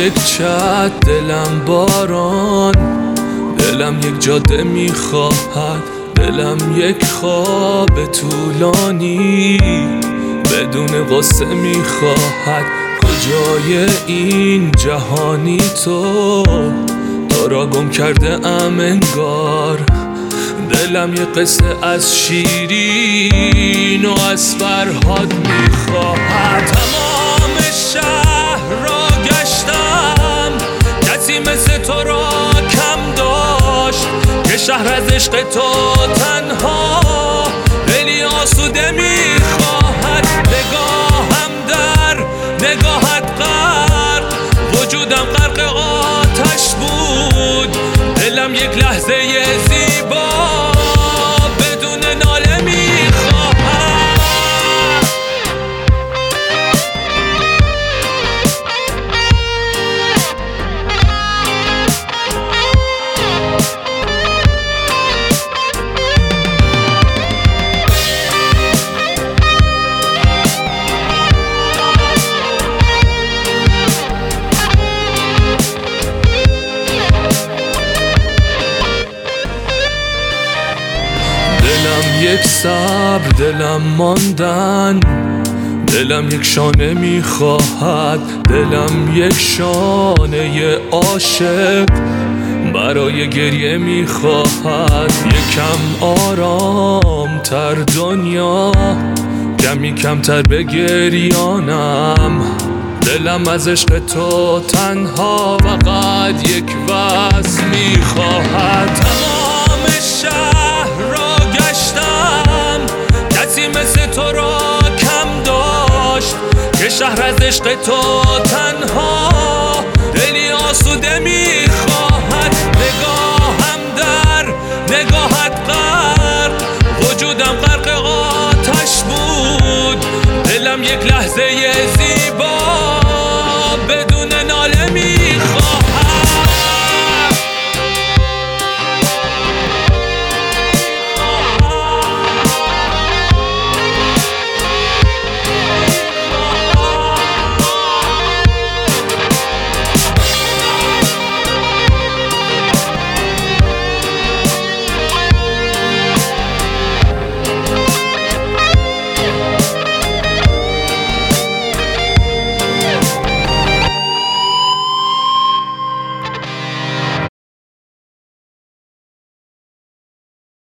یک چت، دلم باران، دلم یک جاده میخواهد، دلم یک خواب طولانی بدون قصه میخواهد. کجای این جهانی تو را گم کرده ام انگار. دلم یه قصه از شیرین و از فرهاد میخواهد. تمام شهر را گشتم، کسی مثل تو را کم داشت که شهر از عشق تو تنها دلی آسوده میخواهد. نگاهم در نگاهت غرق، وجودم غرق آتش بود. دلم یک لحظه زیبا بدون ناله میخواهد. دلم یک صبر، دلم ماندن، دلم یک شانه میخواهد. دلم یک شانه عاشق برای گریه میخواهد. یکم آرام تر دنیا، کمی کمتر به گریانم. دلم از عشق تو تنها فقط یک وصل میخواهد. تمام شهر را گشتم، کسی مثل تو را کم داشت که شهر از عشق تو تنها دلی آسوده میخواهد. نگاهم در نگاهت غرق، وجودم غرق آتش بود. دلم یک لحظه